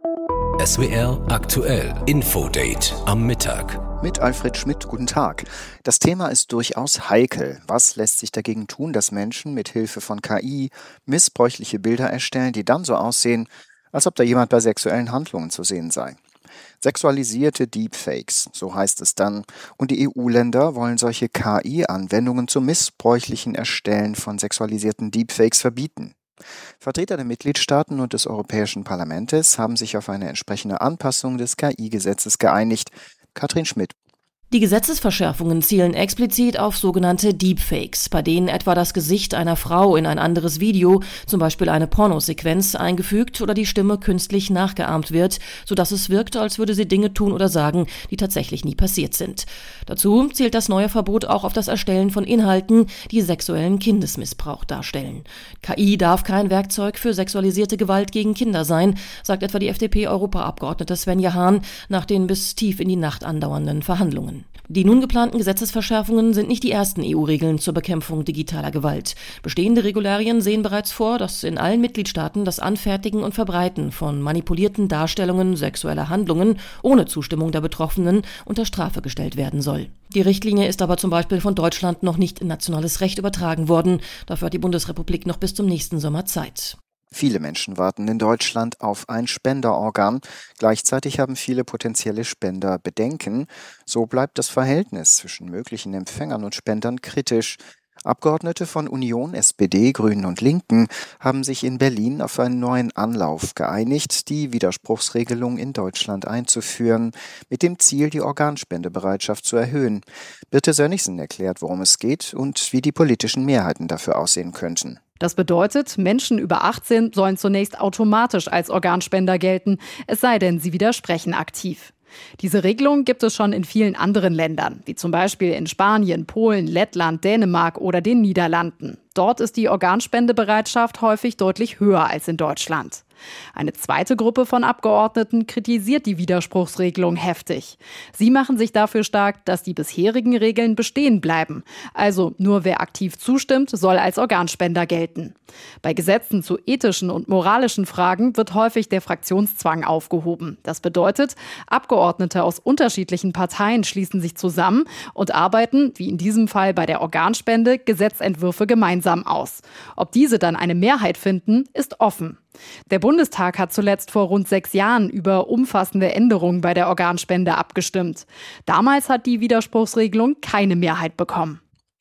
SWR aktuell Infodate am Mittag. Mit Alfred Schmidt, guten Tag. Das Thema ist durchaus heikel. Was lässt sich dagegen tun, dass Menschen mit Hilfe von KI missbräuchliche Bilder erstellen, die dann so aussehen, als ob da jemand bei sexuellen Handlungen zu sehen sei? Sexualisierte Deepfakes, so heißt es dann. Und die EU-Länder wollen solche KI-Anwendungen zum missbräuchlichen Erstellen von sexualisierten Deepfakes verbieten. Vertreter der Mitgliedstaaten und des Europäischen Parlaments haben sich auf eine entsprechende Anpassung des KI-Gesetzes geeinigt. Katrin Schmidt. Die Gesetzesverschärfungen zielen explizit auf sogenannte Deepfakes, bei denen etwa das Gesicht einer Frau in ein anderes Video, zum Beispiel eine Pornosequenz, eingefügt oder die Stimme künstlich nachgeahmt wird, sodass es wirkt, als würde sie Dinge tun oder sagen, die tatsächlich nie passiert sind. Dazu zielt das neue Verbot auch auf das Erstellen von Inhalten, die sexuellen Kindesmissbrauch darstellen. KI darf kein Werkzeug für sexualisierte Gewalt gegen Kinder sein, sagt etwa die FDP-Europaabgeordnete Svenja Hahn nach den bis tief in die Nacht andauernden Verhandlungen. Die nun geplanten Gesetzesverschärfungen sind nicht die ersten EU-Regeln zur Bekämpfung digitaler Gewalt. Bestehende Regularien sehen bereits vor, dass in allen Mitgliedstaaten das Anfertigen und Verbreiten von manipulierten Darstellungen sexueller Handlungen ohne Zustimmung der Betroffenen unter Strafe gestellt werden soll. Die Richtlinie ist aber zum Beispiel von Deutschland noch nicht in nationales Recht übertragen worden. Dafür hat die Bundesrepublik noch bis zum nächsten Sommer Zeit. Viele Menschen warten in Deutschland auf ein Spenderorgan. Gleichzeitig haben viele potenzielle Spender Bedenken. So bleibt das Verhältnis zwischen möglichen Empfängern und Spendern kritisch. Abgeordnete von Union, SPD, Grünen und Linken haben sich in Berlin auf einen neuen Anlauf geeinigt, die Widerspruchsregelung in Deutschland einzuführen, mit dem Ziel, die Organspendebereitschaft zu erhöhen. Birte Sönnigsen erklärt, worum es geht und wie die politischen Mehrheiten dafür aussehen könnten. Das bedeutet, Menschen über 18 sollen zunächst automatisch als Organspender gelten, es sei denn, sie widersprechen aktiv. Diese Regelung gibt es schon in vielen anderen Ländern, wie zum Beispiel in Spanien, Polen, Lettland, Dänemark oder den Niederlanden. Dort ist die Organspendebereitschaft häufig deutlich höher als in Deutschland. Eine zweite Gruppe von Abgeordneten kritisiert die Widerspruchsregelung heftig. Sie machen sich dafür stark, dass die bisherigen Regeln bestehen bleiben. Also nur wer aktiv zustimmt, soll als Organspender gelten. Bei Gesetzen zu ethischen und moralischen Fragen wird häufig der Fraktionszwang aufgehoben. Das bedeutet, Abgeordnete aus unterschiedlichen Parteien schließen sich zusammen und arbeiten, wie in diesem Fall bei der Organspende, Gesetzentwürfe gemeinsam aus. Ob diese dann eine Mehrheit finden, ist offen. Der Bundestag hat zuletzt vor rund 6 Jahren über umfassende Änderungen bei der Organspende abgestimmt. Damals hat die Widerspruchsregelung keine Mehrheit bekommen.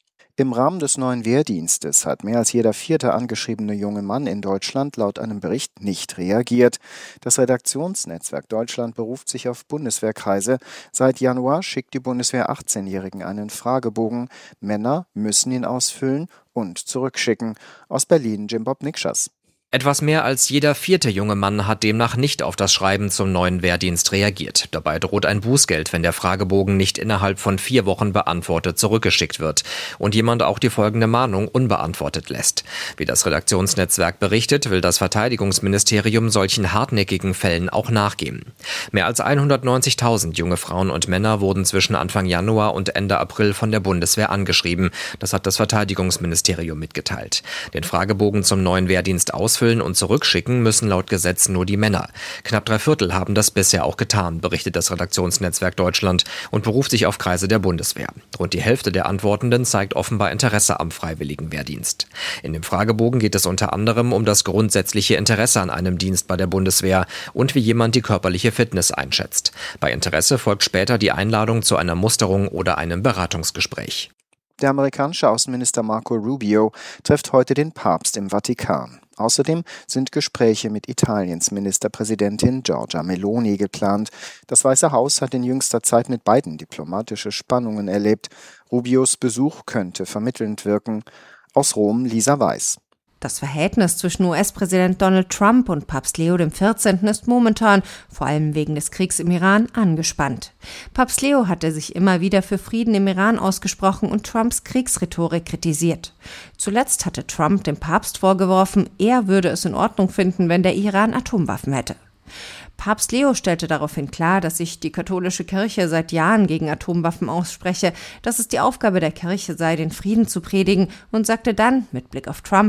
Im Rahmen des neuen Wehrdienstes hat mehr als jeder 4. angeschriebene junge Mann in Deutschland laut einem Bericht nicht reagiert. Das Redaktionsnetzwerk Deutschland beruft sich auf Bundeswehrkreise. Seit Januar schickt die Bundeswehr 18-Jährigen einen Fragebogen. Männer müssen ihn ausfüllen und zurückschicken. Aus Berlin Jim Bob Nikschas. Etwas mehr als jeder 4. junge Mann hat demnach nicht auf das Schreiben zum neuen Wehrdienst reagiert. Dabei droht ein Bußgeld, wenn der Fragebogen nicht innerhalb von 4 Wochen beantwortet zurückgeschickt wird und jemand auch die folgende Mahnung unbeantwortet lässt. Wie das Redaktionsnetzwerk berichtet, will das Verteidigungsministerium solchen hartnäckigen Fällen auch nachgehen. Mehr als 190.000 junge Frauen und Männer wurden zwischen Anfang Januar und Ende April von der Bundeswehr angeschrieben. Das hat das Verteidigungsministerium mitgeteilt. Den Fragebogen zum neuen Wehrdienst ausfüllen und zurückschicken müssen laut Gesetz nur die Männer. Knapp 3/4 haben das bisher auch getan, berichtet das Redaktionsnetzwerk Deutschland und beruft sich auf Kreise der Bundeswehr. Rund die Hälfte der Antwortenden zeigt offenbar Interesse am freiwilligen Wehrdienst. In dem Fragebogen geht es unter anderem um das grundsätzliche Interesse an einem Dienst bei der Bundeswehr und wie jemand die körperliche Fitness einschätzt. Bei Interesse folgt später die Einladung zu einer Musterung oder einem Beratungsgespräch. Der amerikanische Außenminister Marco Rubio trifft heute den Papst im Vatikan. Außerdem sind Gespräche mit Italiens Ministerpräsidentin Giorgia Meloni geplant. Das Weiße Haus hat in jüngster Zeit mit beiden diplomatische Spannungen erlebt. Rubios Besuch könnte vermittelnd wirken. Aus Rom Lisa Weiß. Das Verhältnis zwischen US-Präsident Donald Trump und Papst Leo XIV. Ist momentan, vor allem wegen des Kriegs im Iran, angespannt. Papst Leo hatte sich immer wieder für Frieden im Iran ausgesprochen und Trumps Kriegsrhetorik kritisiert. Zuletzt hatte Trump dem Papst vorgeworfen, er würde es in Ordnung finden, wenn der Iran Atomwaffen hätte. Papst Leo stellte daraufhin klar, dass sich die katholische Kirche seit Jahren gegen Atomwaffen ausspreche, dass es die Aufgabe der Kirche sei, den Frieden zu predigen und sagte dann, mit Blick auf Trump: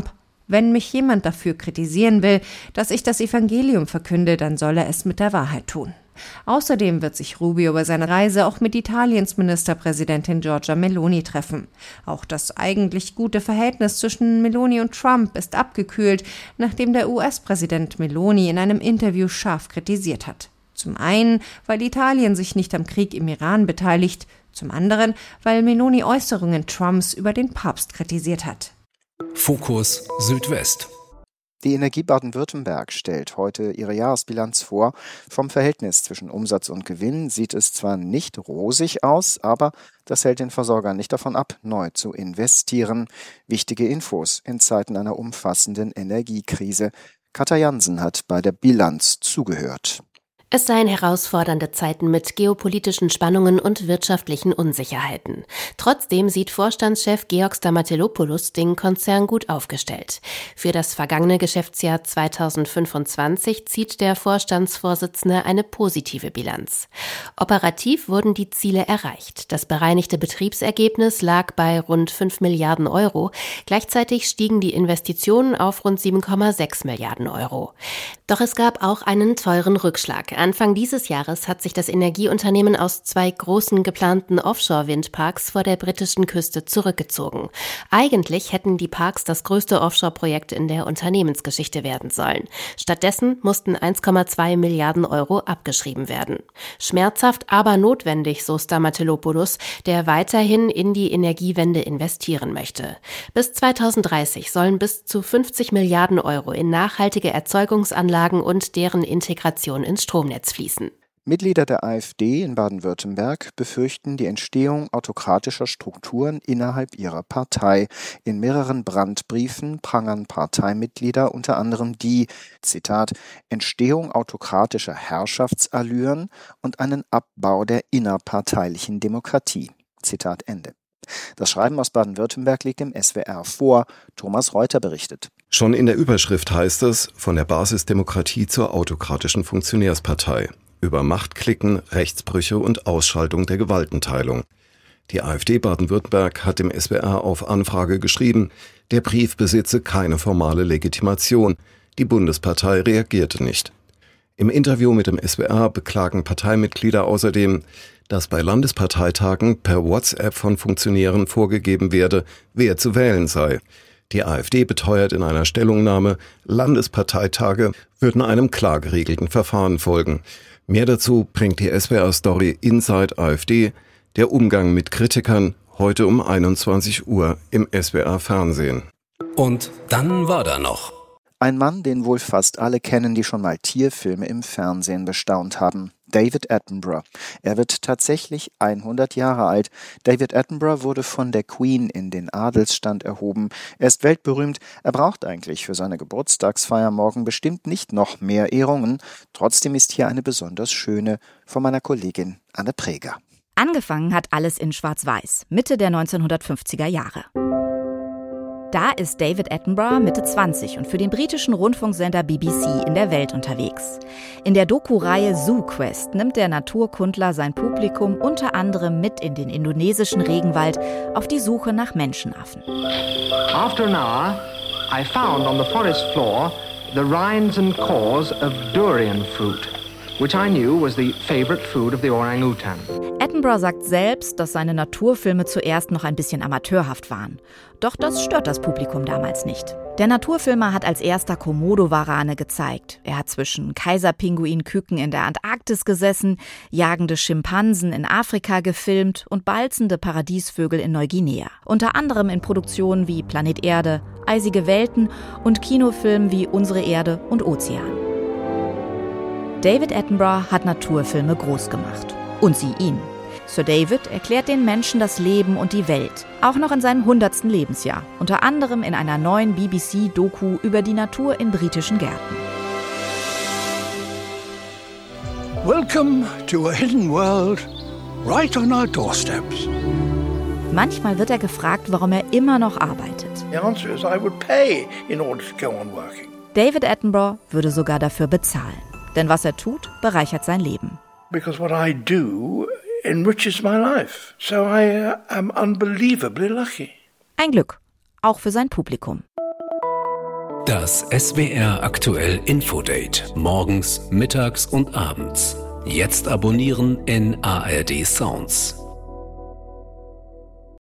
Wenn mich jemand dafür kritisieren will, dass ich das Evangelium verkünde, dann soll er es mit der Wahrheit tun. Außerdem wird sich Rubio bei seiner Reise auch mit Italiens Ministerpräsidentin Giorgia Meloni treffen. Auch das eigentlich gute Verhältnis zwischen Meloni und Trump ist abgekühlt, nachdem der US-Präsident Meloni in einem Interview scharf kritisiert hat. Zum einen, weil Italien sich nicht am Krieg im Iran beteiligt, zum anderen, weil Meloni Äußerungen Trumps über den Papst kritisiert hat. Fokus Südwest. Die Energie Baden-Württemberg stellt heute ihre Jahresbilanz vor. Vom Verhältnis zwischen Umsatz und Gewinn sieht es zwar nicht rosig aus, aber das hält den Versorger nicht davon ab, neu zu investieren. Wichtige Infos in Zeiten einer umfassenden Energiekrise. Katja Jansen hat bei der Bilanz zugehört. Es seien herausfordernde Zeiten mit geopolitischen Spannungen und wirtschaftlichen Unsicherheiten. Trotzdem sieht Vorstandschef Georg Stamatelopoulos den Konzern gut aufgestellt. Für das vergangene Geschäftsjahr 2025 zieht der Vorstandsvorsitzende eine positive Bilanz. Operativ wurden die Ziele erreicht. Das bereinigte Betriebsergebnis lag bei rund 5 Milliarden Euro. Gleichzeitig stiegen die Investitionen auf rund 7,6 Milliarden Euro. Doch es gab auch einen teuren Rückschlag. Anfang dieses Jahres hat sich das Energieunternehmen aus 2 großen geplanten Offshore-Windparks vor der britischen Küste zurückgezogen. Eigentlich hätten die Parks das größte Offshore-Projekt in der Unternehmensgeschichte werden sollen. Stattdessen mussten 1,2 Milliarden Euro abgeschrieben werden. Schmerzhaft, aber notwendig, so Stamatelopoulos, der weiterhin in die Energiewende investieren möchte. Bis 2030 sollen bis zu 50 Milliarden Euro in nachhaltige Erzeugungsanlagen und deren Integration ins Stromnetz fließen. Mitglieder der AfD in Baden-Württemberg befürchten die Entstehung autokratischer Strukturen innerhalb ihrer Partei. In mehreren Brandbriefen prangern Parteimitglieder unter anderem die, Zitat, Entstehung autokratischer Herrschaftsallüren und einen Abbau der innerparteilichen Demokratie. Zitat Ende. Das Schreiben aus Baden-Württemberg liegt dem SWR vor. Thomas Reuter berichtet. Schon in der Überschrift heißt es, von der Basisdemokratie zur autokratischen Funktionärspartei. Über Machtklicken, Rechtsbrüche und Ausschaltung der Gewaltenteilung. Die AfD Baden-Württemberg hat dem SWR auf Anfrage geschrieben, der Brief besitze keine formale Legitimation. Die Bundespartei reagierte nicht. Im Interview mit dem SWR beklagen Parteimitglieder außerdem, dass bei Landesparteitagen per WhatsApp von Funktionären vorgegeben werde, wer zu wählen sei. Die AfD beteuert in einer Stellungnahme, Landesparteitage würden einem klar geregelten Verfahren folgen. Mehr dazu bringt die SWR-Story Inside AfD, der Umgang mit Kritikern, heute um 21 Uhr im SWR-Fernsehen. Und dann war da noch ein Mann, den wohl fast alle kennen, die schon mal Tierfilme im Fernsehen bestaunt haben. David Attenborough. Er wird tatsächlich 100 Jahre alt. David Attenborough wurde von der Queen in den Adelsstand erhoben. Er ist weltberühmt. Er braucht eigentlich für seine Geburtstagsfeier morgen bestimmt nicht noch mehr Ehrungen. Trotzdem ist hier eine besonders schöne von meiner Kollegin Anne Preger. Angefangen hat alles in Schwarz-Weiß, Mitte der 1950er Jahre. Da ist David Attenborough Mitte 20 und für den britischen Rundfunksender BBC in der Welt unterwegs. In der Doku-Reihe Zoo Quest nimmt der Naturkundler sein Publikum unter anderem mit in den indonesischen Regenwald auf die Suche nach Menschenaffen. After an hour, I found on the forest floor the rinds and cores of durian fruit, which I knew was the favorite food of the orangutan. Attenborough sagt selbst, dass seine Naturfilme zuerst noch ein bisschen amateurhaft waren. Doch das stört das Publikum damals nicht. Der Naturfilmer hat als erster Komodo-Warane gezeigt. Er hat zwischen Kaiserpinguin-Küken in der Antarktis gesessen, jagende Schimpansen in Afrika gefilmt und balzende Paradiesvögel in Neuguinea. Unter anderem in Produktionen wie Planet Erde, Eisige Welten und Kinofilmen wie Unsere Erde und Ozean. David Attenborough hat Naturfilme groß gemacht. Und sie ihn. Sir David erklärt den Menschen das Leben und die Welt. Auch noch in seinem 100. Lebensjahr. Unter anderem in einer neuen BBC-Doku über die Natur in britischen Gärten. Welcome to a hidden world, right on our doorsteps. Manchmal wird er gefragt, warum er immer noch arbeitet. The answer is I would pay in order to go on working. David Attenborough würde sogar dafür bezahlen. Denn was er tut, bereichert sein Leben. Because what I do enriches my life. So I am unbelievably lucky. Ein Glück, auch für sein Publikum. Das SWR aktuell Infodate. Morgens, mittags und abends. Jetzt abonnieren in ARD Sounds.